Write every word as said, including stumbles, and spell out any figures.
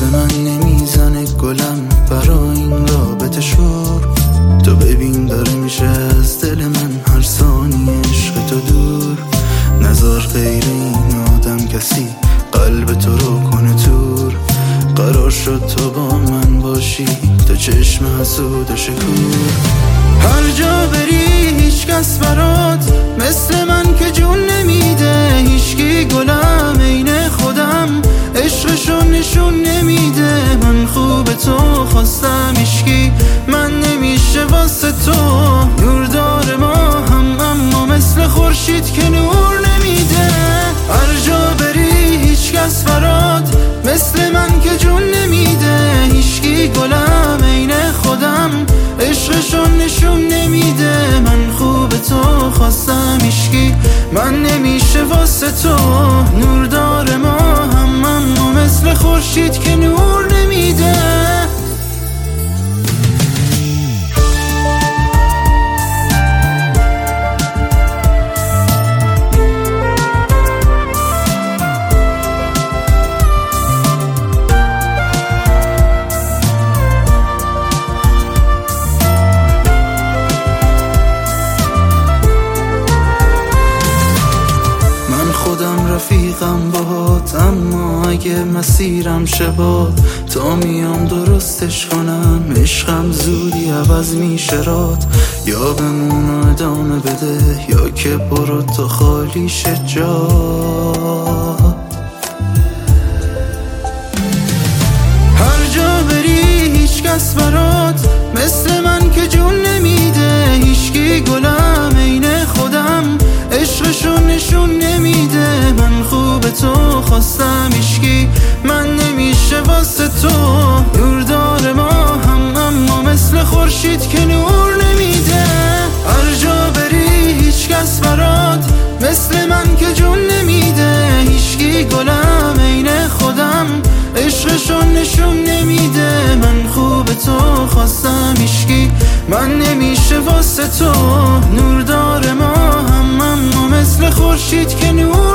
من نمیزنه گلم برای این رابطه شور. تو ببین داره میشه از دل من هر ثانیه عشق تو دور. نظر غیر این آدم کسی قلب تو رو کنه تور. قرار شد تو با من باشی تو چشم حسود و شکور. هر جا بری هیچ کس برات مثل من که جون نمیده. هیچکی گلم عین خودم عشقشو نشون نمیده. من خوب تو خواستم هیچکی من نمیشه واسه تو. نور داره ما هم اما مثل خورشید که نور نمیده. هر جا بری هیچ کس برات مثل من که جون نمیده. هیچکی گلم عین خودم عشقشو نشون نمیده. من خوب تو خواستم هیچکی من نمیشه واسه تو. نور داره ما هم اما مثل خورشید که نور نمیده. رفیقم باهات اما اگه مسیرم شباد تا میام درستش کنم. عشقم زودی عوض میشه رات. یا بمون و ادامه بده یا که برو تو خالی شه جات. هر جا بری هیچ کس برات مثل من که جون نمیده. هیچکی گلم عین خودم عشقشو نشون نمیده. من خوب تو خواستم هیچکی من نمیشه واسه تو. نور داره ما هم اما مثل خورشید که نور نمیده. هر جا بری هیچ کس برات مثل من که جون نمیده. هیچکی گلم عین خودم عشقشو نشون نمیده. من خوب تو خواستم هیچکی من نمیشه واسه تو. نور داره ما هم اما مثل خورشید که نور